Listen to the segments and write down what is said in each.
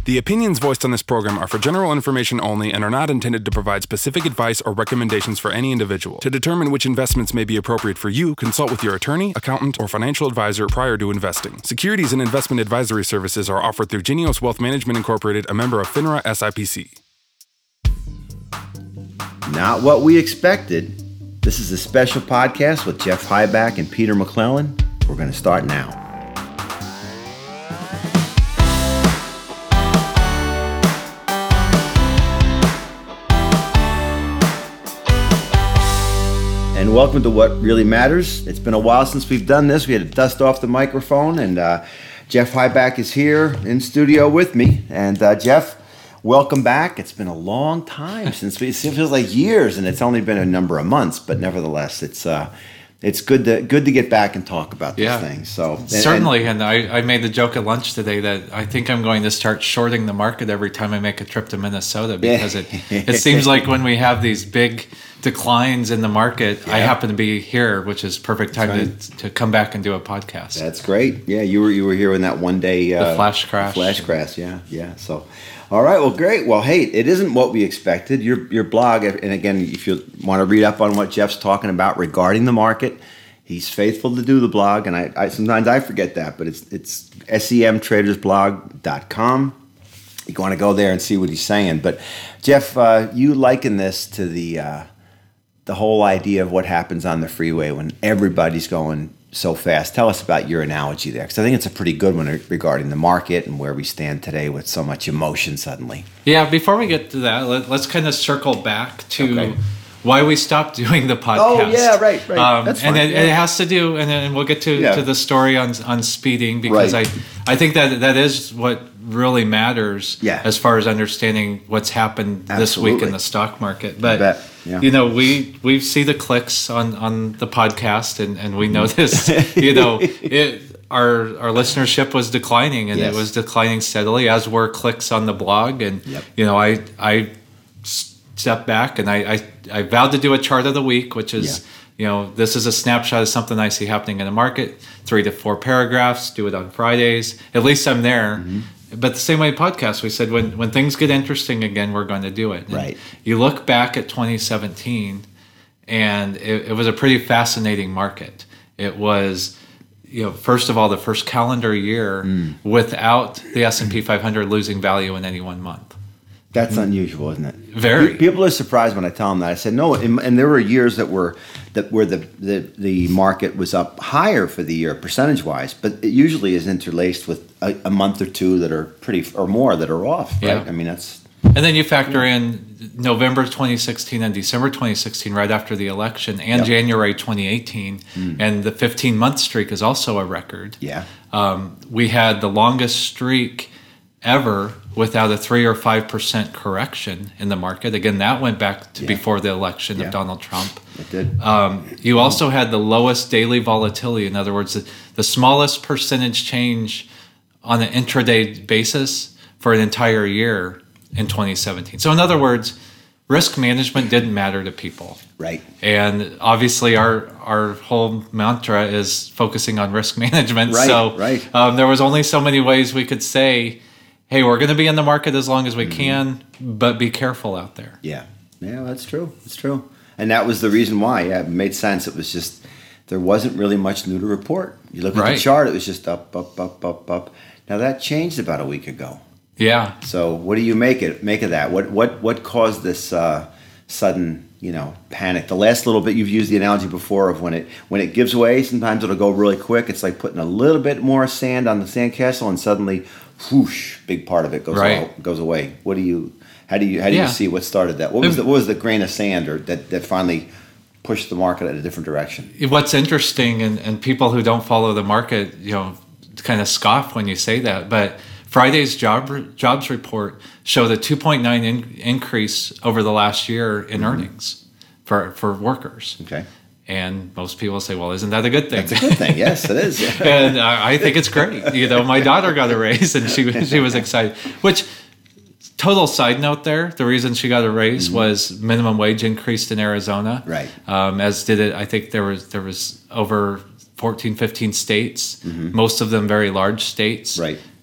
The opinions voiced on this program are for general information only and are not intended to provide specific advice or recommendations for any individual. To determine which investments may be appropriate for you, consult with your attorney, accountant, or financial advisor prior to investing. Securities and investment advisory services are offered through Genios Wealth Management Incorporated, a member of FINRA SIPC. Not what we expected. This is a special podcast with Jeff Hyback and Peter McClellan. We're going to start now. And welcome to What Really Matters. It's been a while since we've done this. We had to dust off the microphone, and Jeff Hyback is here in studio with me. And Jeff, welcome back. It's been a long time since it feels like years, and it's only been a number of months. But nevertheless, it's good to get back and talk about these things. So certainly, and I made the joke at lunch today that I think I'm going to start shorting the market every time I make a trip to Minnesota, because it seems like when we have these big declines in the market, I happen to be here, which is perfect time to come back and do a podcast. That's great. Yeah, you were here in that one day. The flash crash. Yeah. So, all right. Well, great. Well, hey, it isn't what we expected. Your blog, and again, if you want to read up on what Jeff's talking about regarding the market, he's faithful to do the blog, and I sometimes I forget that, but it's semtradersblog.com. You want to go there and see what he's saying. But Jeff, you liken this to the whole idea of what happens on the freeway when everybody's going so fast. Tell us about your analogy there, because I think it's a pretty good one regarding the market and where we stand today with so much emotion suddenly. Yeah, before we get to that, let's kind of circle back to why we stopped doing the podcast. Oh, yeah, right. That's fine. And it has to do, and then we'll get to the story on speeding, because I think that is what really matters as far as understanding what's happened this week in the stock market. But you know, we see the clicks on the podcast, and we know this. You know, our listenership was declining, and it was declining steadily, as were clicks on the blog. And you know, I stepped back, and I vowed to do a chart of the week, which is you know, this is a snapshot of something I see happening in the market. 3 to 4 paragraphs. Do it on Fridays. At least I'm there. Mm-hmm. But the same way podcast, we said when things get interesting again, we're going to do it. And you look back at 2017, and it was a pretty fascinating market. It was, you know, first of all, the first calendar year without the S&P 500 losing value in any one month. That's unusual, isn't it? Very. People are surprised when I tell them that. I said no, and there were years where the market was up higher for the year percentage wise, but it usually is interlaced with a month or two that are more that are off. Right? Yeah. I mean, that's. And then you factor in November 2016 and December 2016, right after the election, and January 2018, and the 15-month streak is also a record. Yeah. We had the longest streak ever without a 3 or 5% correction in the market. Again, that went back to before the election of Donald Trump. It did. You also had the lowest daily volatility. In other words, the smallest percentage change on an intraday basis for an entire year in 2017. So in other words, risk management didn't matter to people. Right. And obviously our whole mantra is focusing on risk management. Right, so there was only so many ways we could say, hey, we're going to be in the market as long as we can, but be careful out there. Yeah, that's true. It's true. And that was the reason why. Yeah, it made sense. It was just, there wasn't really much new to report. You look at the chart, it was just up. Now that changed about a week ago. Yeah. So what do you make of that? What caused this sudden, you know, panic? The last little bit, you've used the analogy before of when it gives way, sometimes it'll go really quick. It's like putting a little bit more sand on the sandcastle, and suddenly, whoosh, big part of it goes away. How do you see what started that? What was the grain of sand that finally pushed the market in a different direction? What's interesting, and people who don't follow the market, you know, kind of scoff when you say that, but Friday's jobs report showed a 2.9 increase over the last year in earnings for workers. Okay. And most people say, well, isn't that a good thing? That's a good thing. Yes, it is. And I think it's great. You know, my daughter got a raise, and she was excited. Which, total side note there, the reason she got a raise was minimum wage increased in Arizona. Right. As did it, I think there was over 14, 15 states, most of them very large states. Right.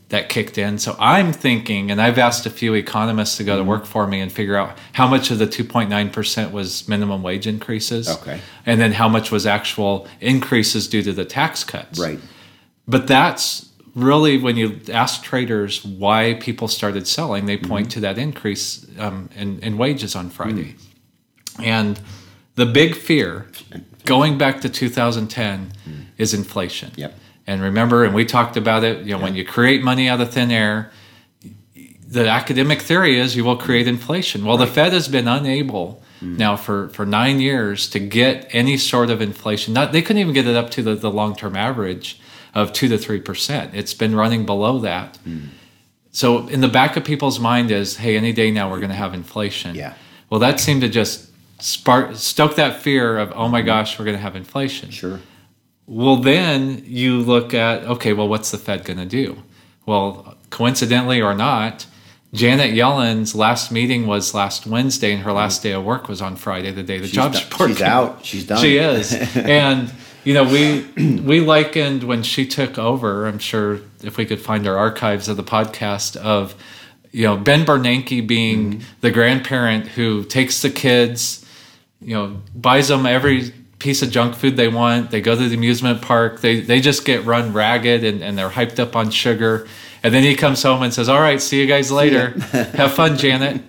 that kicked in. So I'm thinking, and I've asked a few economists to go to work for me and figure out how much of the 2.9% was minimum wage increases. Okay. And then how much was actual increases due to the tax cuts. Right. But that's really, when you ask traders why people started selling, they point to that increase in wages on Friday. And the big fear, going back to 2010, is inflation. Yep. And remember, and we talked about it, when you create money out of thin air, the academic theory is you will create inflation. Well, the Fed has been unable now for 9 years to get any sort of inflation. They couldn't even get it up to the long-term average of 2 to 3%. It's been running below that. So in the back of people's mind is, hey, any day now we're going to have inflation. Yeah. Well, that seemed to just stoke that fear of, oh my gosh, we're going to have inflation. Sure. Well, then you look at, okay, well, what's the Fed going to do? Well, coincidentally or not, Janet Yellen's last meeting was last Wednesday, and her last day of work was on Friday, the day the jobs report came. She's out. She's done. She is. And, we likened when she took over, I'm sure if we could find our archives of the podcast, of, Ben Bernanke being the grandparent who takes the kids, buys them every piece of junk food they want. They go to the amusement park. They just get run ragged and they're hyped up on sugar. And then he comes home and says, all right, see you guys later. Have fun, Janet.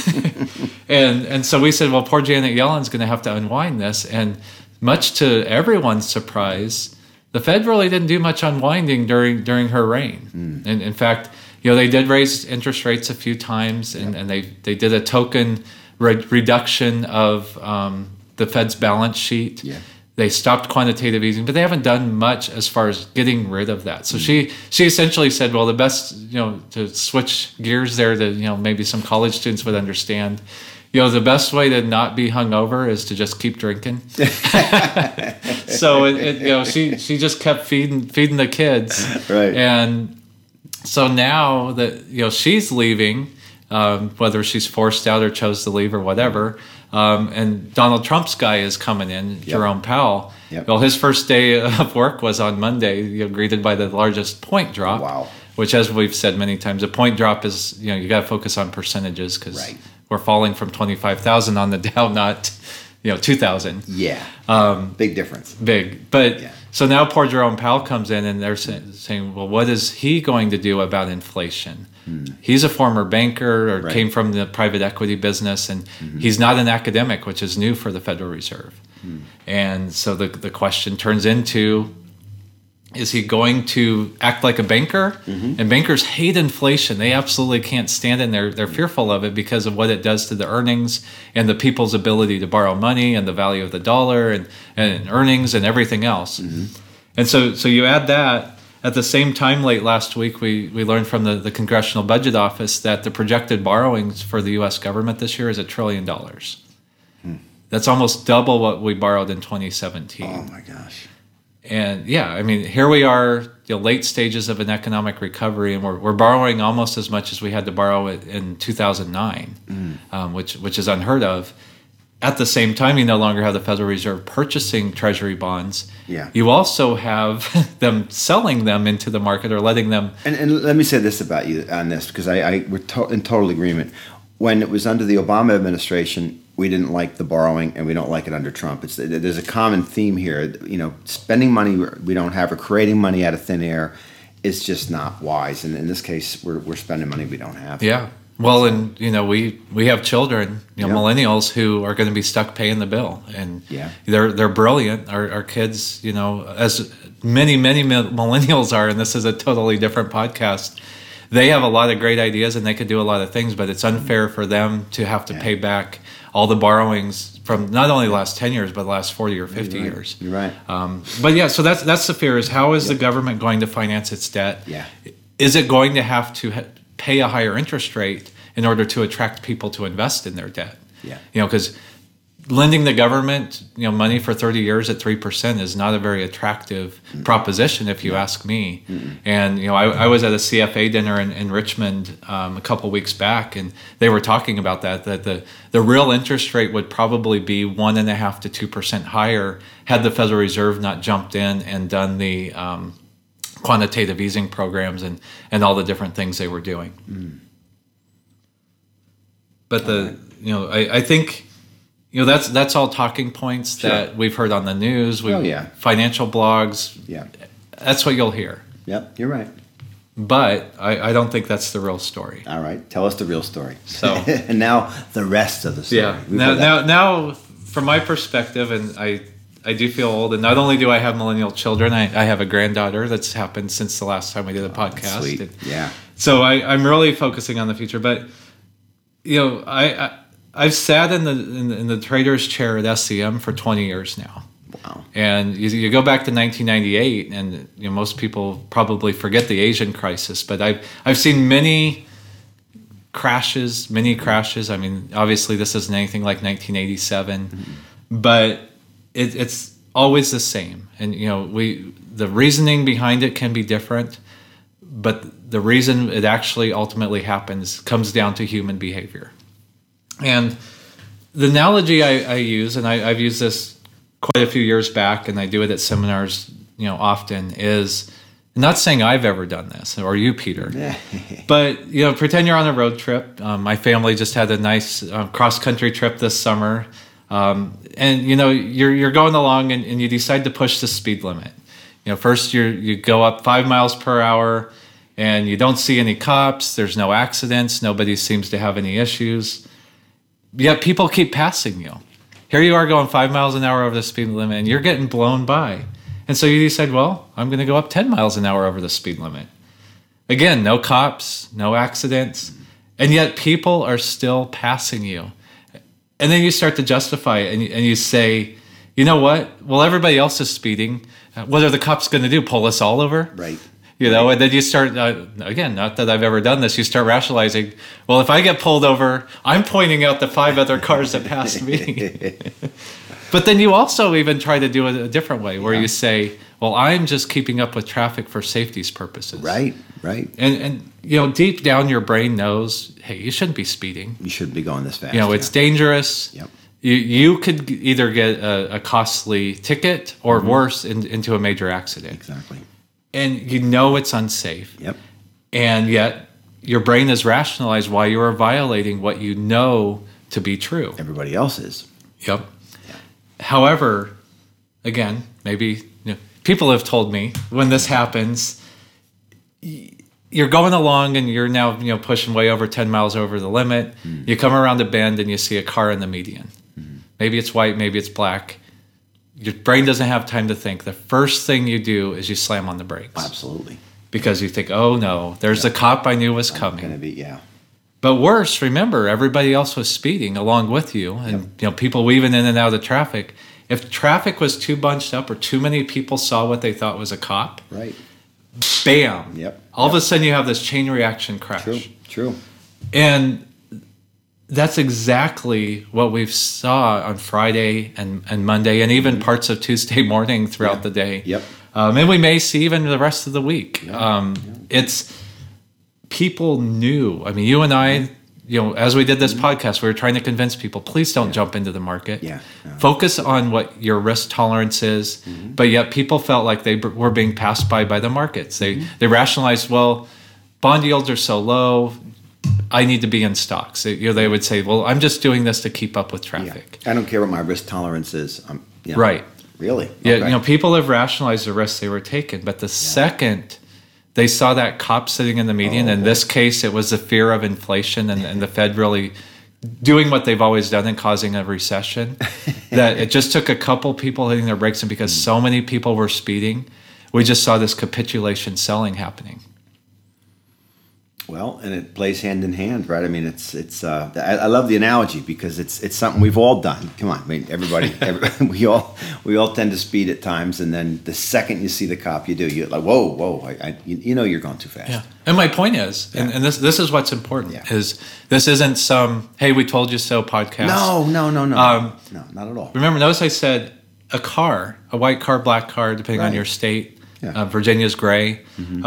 and so we said, well, poor Janet Yellen's going to have to unwind this. And much to everyone's surprise, the Fed really didn't do much unwinding during her reign. And in fact, they did raise interest rates a few times, and they did a token reduction of the Fed's balance sheet. Yeah. They stopped quantitative easing, but they haven't done much as far as getting rid of that. So she essentially said, well, the best, to switch gears there to, maybe some college students would understand, the best way to not be hungover is to just keep drinking. So she just kept feeding the kids. Right. And so now that, she's leaving, whether she's forced out or chose to leave or whatever, and Donald Trump's guy is coming in, Jerome Powell. Yep. Well, his first day of work was on Monday, greeted by the largest point drop. Wow. Which, as we've said many times, a point drop is, you got to focus on percentages because we're falling from 25,000 on the Dow, not, 2,000. Yeah. Big difference. Big. But so now poor Jerome Powell comes in and they're saying, well, what is he going to do about inflation? He's a former banker or came from the private equity business, and he's not an academic, which is new for the Federal Reserve. And so the question turns into, is he going to act like a banker? And bankers hate inflation. They absolutely can't stand it, and they're fearful of it because of what it does to the earnings and the people's ability to borrow money and the value of the dollar and earnings and everything else. And so you add that. At the same time, late last week, we learned from the Congressional Budget Office that the projected borrowings for the U.S. government this year is $1 trillion. That's almost double what we borrowed in 2017. Oh, my gosh. And, here we are, late stages of an economic recovery, and we're borrowing almost as much as we had to borrow in 2009, which is unheard of. At the same time, you no longer have the Federal Reserve purchasing Treasury bonds. Yeah. You also have them selling them into the market or letting them. And let me say this about you on this, because we're in total agreement. When it was under the Obama administration, we didn't like the borrowing, and we don't like it under Trump. There's a common theme here. Spending money we don't have or creating money out of thin air is just not wise. And in this case, we're spending money we don't have. Yeah. Well, and we have children, millennials who are going to be stuck paying the bill, and they're brilliant. Our kids, as many millennials are, and this is a totally different podcast. They have a lot of great ideas and they could do a lot of things, but it's unfair for them to have to pay back all the borrowings from not only the last 10 years, but the last 40 or 50 years. You're right. So that's the fear: is how is the government going to finance its debt? Yeah. Is it going to have to pay a higher interest rate in order to attract people to invest in their debt? Yeah. Because lending the government, money for 30 years at 3% is not a very attractive proposition, if you ask me. And, I was at a CFA dinner in Richmond a couple weeks back, and they were talking about that the real interest rate would probably be 1.5% to 2% higher had the Federal Reserve not jumped in and done the quantitative easing programs and all the different things they were doing. But I think that's all talking points that we've heard on the news. Financial blogs. Yeah, that's what you'll hear. Yep, you're right. But I don't think that's the real story. All right, tell us the real story. So and now the rest of the story. Yeah. Now, from my perspective, and I do feel old, and not only do I have millennial children, I have a granddaughter that's happened since the last time we did a podcast. Sweet. And yeah. So I'm really focusing on the future, but I've sat in the trader's chair at SCM for 20 years now. Wow. And you go back to 1998, and most people probably forget the Asian crisis, but I've seen many crashes. I mean, obviously this isn't anything like 1987, but it's always the same. And the reasoning behind it can be different, but the reason it actually ultimately happens comes down to human behavior. And the analogy I use, and I've used this quite a few years back, and I do it at seminars, often, is I'm not saying I've ever done this, or you, Peter, but pretend you're on a road trip. My family just had a nice cross-country trip this summer, and you're going along, and you decide to push the speed limit. First you go up 5 miles per hour, and you don't see any cops. There's no accidents. Nobody seems to have any issues. Yet people keep passing you. Here you are going 5 miles an hour over the speed limit, and you're getting blown by. And so you decide, well, I'm going to go up 10 miles an hour over the speed limit. Again, no cops, no accidents, and yet people are still passing you. And then you start to justify it, and you say, you know what? Well, everybody else is speeding. What are the cops going to do? Pull us all over? Right. And then you start, again, not that I've ever done this, you start rationalizing, well, if I get pulled over, I'm pointing out the 5 other cars that passed me. But then you also even try to do it a different way, where you say, well, I'm just keeping up with traffic for safety's purposes. Right. And deep down your brain knows, hey, you shouldn't be speeding. You shouldn't be going this fast. It's dangerous. Yep. You could either get a costly ticket or worse, into a major accident. Exactly. And it's unsafe. Yep. And yet your brain has rationalized why you are violating what you know to be true. Everybody else is. Yep. Yeah. However, again, maybe people have told me when this happens, you're going along and you're now pushing way over 10 miles over the limit. You come around a bend and you see a car in the median. Maybe it's white, maybe it's black. Your brain doesn't have time to think. The first thing you do is you slam on the brakes. Absolutely. Because you think, oh no, there's a cop I knew was coming. Gonna be, But worse, remember, everybody else was speeding along with you, and people weaving in and out of traffic. If traffic was too bunched up or too many people saw what they thought was a cop, right? Bam. Yep. All of a sudden you have this chain reaction crash. True. And that's exactly what we saw on Friday and Monday, and even parts of Tuesday morning throughout the day. Yep. And we may see even the rest of the week. It's people knew. I mean, you and I, as we did this podcast, we were trying to convince people, please don't jump into the market. Focus on what your risk tolerance is. But yet people felt like they were being passed by the markets. They rationalized, well, bond yields are so low, I need to be in stocks. They would say, well, I'm just doing this to keep up with traffic. I don't care what my risk tolerance is. Right. Really? Yeah, okay. People have rationalized the risks they were taking, but the second they saw that cop sitting in the median, in this case it was the fear of inflation and the Fed really doing what they've always done and causing a recession, that it just took a couple people hitting their brakes, and because so many people were speeding, we just saw this capitulation selling happening. Well, and it plays hand in hand, right? I mean, it's. I love the analogy because it's something we've all done. Come on, I mean, everybody we all tend to speed at times, and then the second you see the cop, you're like, whoa, you're going too fast. Yeah. And my point is, and this is what's important, is this isn't some "Hey, we told you so" podcast. No, not at all. Remember, notice I said a car, a white car, black car, depending on your state. Yeah. Virginia's gray.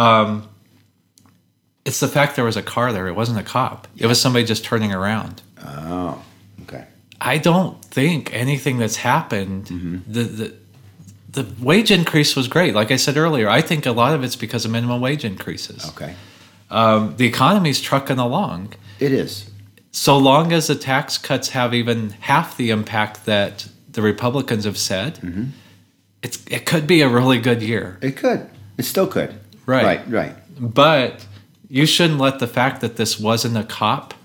It's the fact there was a car there. It wasn't a cop. It was somebody just turning around. Oh, okay. I don't think anything that's happened, the wage increase was great. Like I said earlier, I think a lot of it's because of minimum wage increases. Okay. The economy's trucking along. It is. So long as the tax cuts have even half the impact that the Republicans have said, it could be a really good year. It could. It still could. Right. Right. But you shouldn't let the fact that this wasn't a cop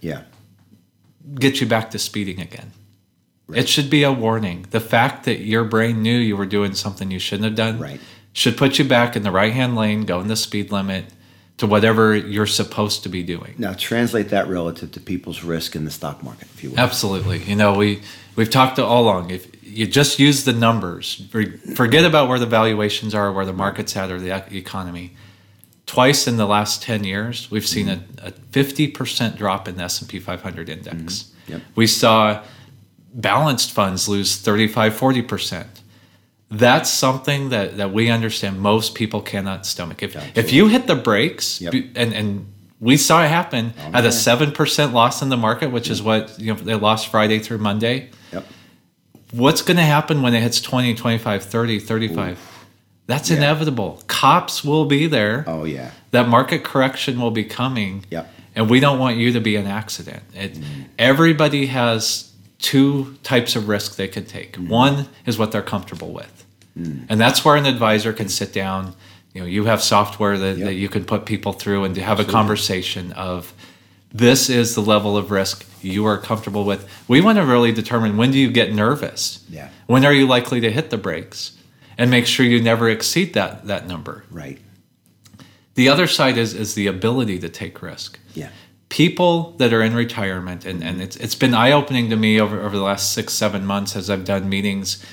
get you back to speeding again. Right. It should be a warning. The fact that your brain knew you were doing something you shouldn't have done should put you back in the right-hand lane, going the speed limit to whatever you're supposed to be doing. Now, translate that relative to people's risk in the stock market, if you will. Absolutely. We've talked all along. If you just use the numbers, forget about where the valuations are, where the market's at, or the economy. Twice in the last 10 years, we've seen a 50% drop in the S&P 500 index. Yep. We saw balanced funds lose 35-40%. That's something that we understand most people cannot stomach. If you hit the brakes, and we saw it happen at a 7% loss in the market, which is what they lost Friday through Monday. Yep. What's going to happen when it hits 20, 25, 30, 35? Ooh. That's inevitable. Cops will be there. Oh, yeah. That market correction will be coming. Yep. And we don't want you to be an accident. Everybody has two types of risk they can take. One is what they're comfortable with. And that's where an advisor can sit down. You have software that you can put people through and to have a conversation of, this is the level of risk you are comfortable with. We want to really determine, when do you get nervous? Yeah. When are you likely to hit the brakes? And make sure you never exceed that number. Right. The other side is the ability to take risk. Yeah. People that are in retirement, and it's been eye-opening to me over the last 6-7 months as I've done meetings.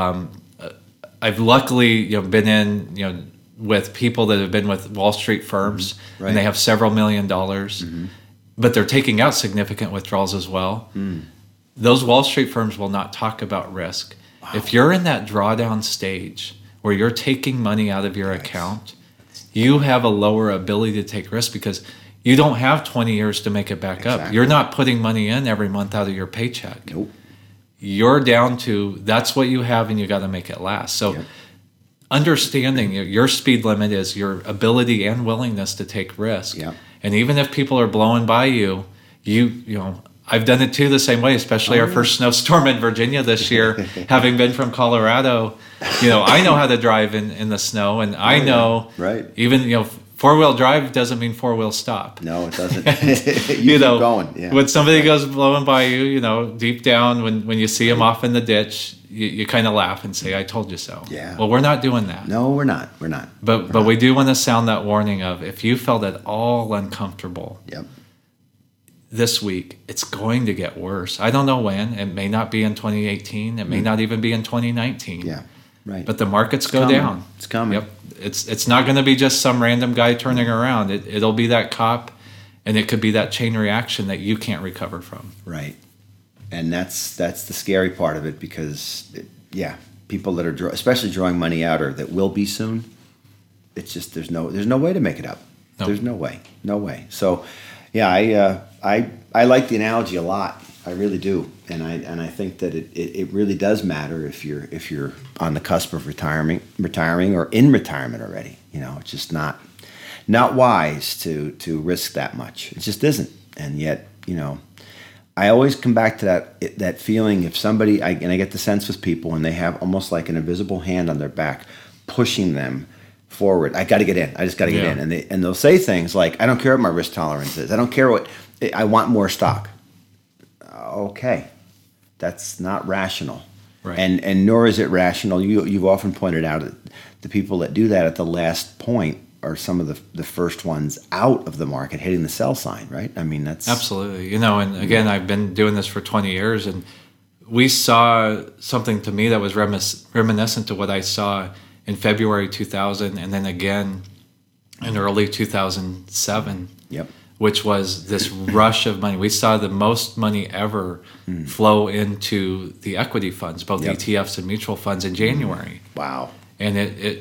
I've luckily been in with people that have been with Wall Street firms, and they have several $1 million, but they're taking out significant withdrawals as well. Those Wall Street firms will not talk about risk. Wow. If you're in that drawdown stage where you're taking money out of your account, you have a lower ability to take risk because you don't have 20 years to make it back up. You're not putting money in every month out of your paycheck. Nope. You're down to, that's what you have, and you got to make it last. So understanding your speed limit is your ability and willingness to take risk. Yep. And even if people are blowing by you, I've done it too the same way, especially our first snowstorm in Virginia this year. Having been from Colorado, I know how to drive in the snow, and I know even, four-wheel drive doesn't mean four-wheel stop. No, it doesn't. you keep going. Yeah. When somebody goes blowing by you, deep down, when you see them off in the ditch, you kind of laugh and say, I told you so. Yeah. Well, we're not doing that. No, we're not. We're not. But we do want to sound that warning of, if you felt at all uncomfortable this week, it's going to get worse. I don't know when. It may not be in 2018. It may not even be in 2019. Yeah. Right. But the markets go down. It's coming. Yep. It's not going to be just some random guy turning around. It'll be that cop, and it could be that chain reaction that you can't recover from. Right. And that's the scary part of it, because people that are especially drawing money out, or that will be soon, it's just there's no way to make it up. Nope. There's no way. So I like the analogy a lot. I really do, and I think that it really does matter if you're on the cusp of retiring or in retirement already. It's just not wise to risk that much. It just isn't. And yet, I always come back to that feeling. If somebody, I get the sense with people, and they have almost like an invisible hand on their back pushing them forward. I got to get in. I just got to get in. And they'll say things like, I don't care what my risk tolerance is. I don't care what. I want more stock. Okay, that's not rational, right? And nor is it rational. You've often pointed out that the people that do that at the last point are some of the first ones out of the market, hitting the sell sign, right? I mean, that's absolutely. And again, I've been doing this for 20 years, and we saw something to me that was reminiscent to what I saw in February 2000, and then again in early 2007. Yep. Which was this rush of money. We saw the most money ever flow into the equity funds, both ETFs and mutual funds, in January. Wow! And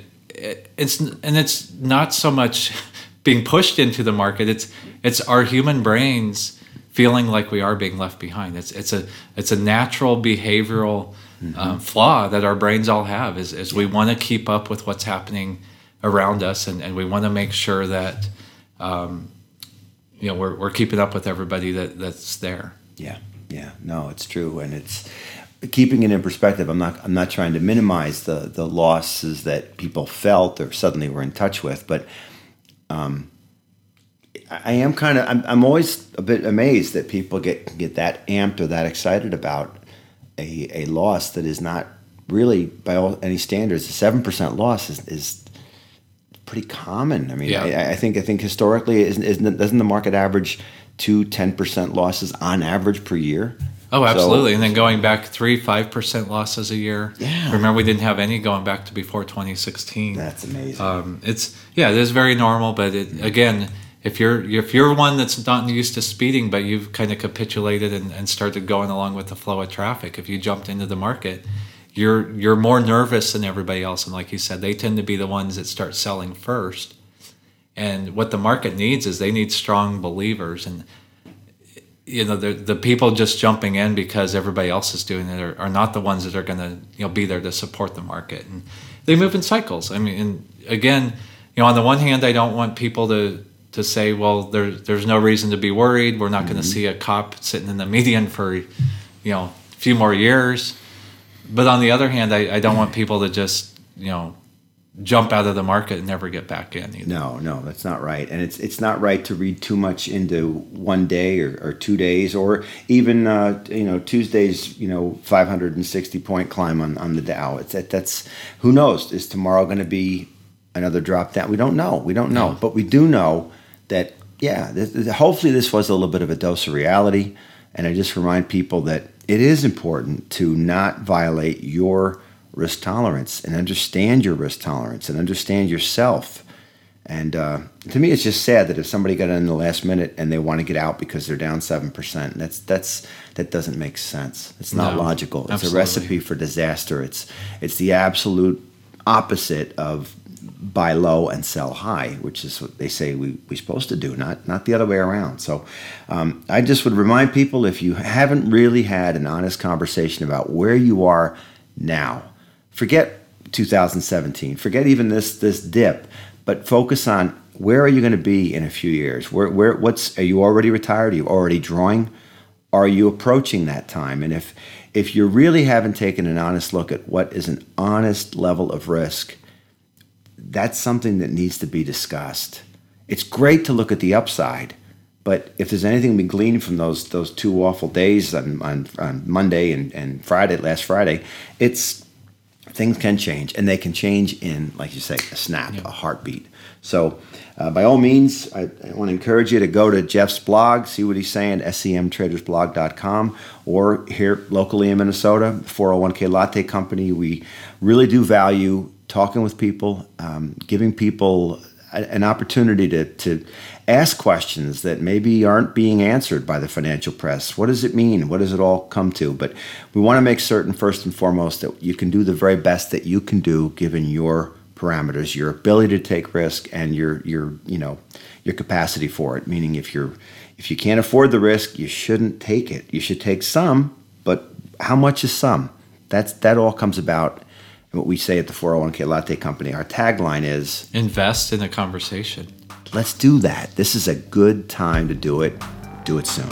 it's not so much being pushed into the market. It's our human brains feeling like we are being left behind. It's a natural behavioral flaw that our brains all have is we want to keep up with what's happening around us, and we want to make sure that we're keeping up with everybody that's there. Yeah, no, it's true, and it's keeping it in perspective. I'm not trying to minimize the losses that people felt or suddenly were in touch with, but I am I'm always a bit amazed that people get that amped or that excited about a loss that is not really, by any standards, a 7% loss is pretty common. I mean, I think historically, doesn't the market average 10% losses on average per year? Oh, absolutely. So, and then going back 5% losses a year. Yeah. Remember, we didn't have any going back to before 2016. That's amazing. It is very normal, but again, if you're one that's not used to speeding, but you've kind of capitulated and started going along with the flow of traffic, if you jumped into the market, you're more nervous than everybody else. And like you said, they tend to be the ones that start selling first. And what the market needs is they need strong believers. And the people just jumping in because everybody else is doing it are not the ones that are going to be there to support the market. And they move in cycles. I mean, and again, on the one hand, I don't want people to say, well, there's no reason to be worried. We're not going to see a cop sitting in the median for a few more years. But on the other hand, I don't want people to just jump out of the market and never get back in either. No, that's not right. And it's not right to read too much into one day or 2 days, or even Tuesday's 560 point climb on the Dow. That's who knows, is tomorrow going to be another drop down? We don't know. Yeah. But we do know that hopefully this was a little bit of a dose of reality. And I just remind people that it is important to not violate your risk tolerance and understand your risk tolerance and understand yourself. And to me, it's just sad that if somebody got in the last minute and they want to get out because they're down 7%, that doesn't make sense. It's not logical. It's absolutely. A recipe for disaster. It's the absolute opposite of buy low and sell high, which is what they say we're supposed to do, not the other way around. So I just would remind people, if you haven't really had an honest conversation about where you are now, forget 2017, forget even this dip, but focus on where are you going to be in a few years? Are you already retired? Are you already drawing? Are you approaching that time? And if you really haven't taken an honest look at what is an honest level of risk, that's something that needs to be discussed. It's great to look at the upside, but if there's anything we glean from those 2 awful days on Monday and last Friday, it's things can change, and they can change in, like you say, a snap, a heartbeat. So by all means, I want to encourage you to go to Jeff's blog, see what he's saying, semtradersblog.com, or here locally in Minnesota, 401k Latte Company. We really do value talking with people, giving people an opportunity to ask questions that maybe aren't being answered by the financial press. What does it mean? What does it all come to? But we want to make certain, first and foremost, that you can do the very best that you can do given your parameters, your ability to take risk, and your capacity for it. Meaning, if you can't afford the risk, you shouldn't take it. You should take some, but how much is some? That all comes about. What we say at the 401k Latte Company, our tagline is, invest in a conversation. Let's do that. This is a good time to do it. Do it soon.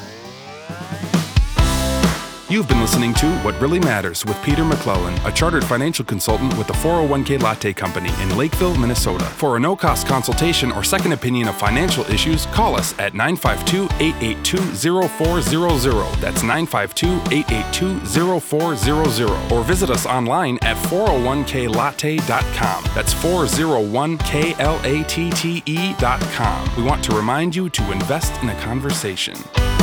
You've been listening to What Really Matters with Peter McClellan, a chartered financial consultant with the 401k Latte Company in Lakeville, Minnesota. For a no-cost consultation or second opinion of financial issues, call us at 952-882-0400. That's 952-882-0400. Or visit us online at 401klatte.com. That's 401klatte.com. We want to remind you to invest in a conversation.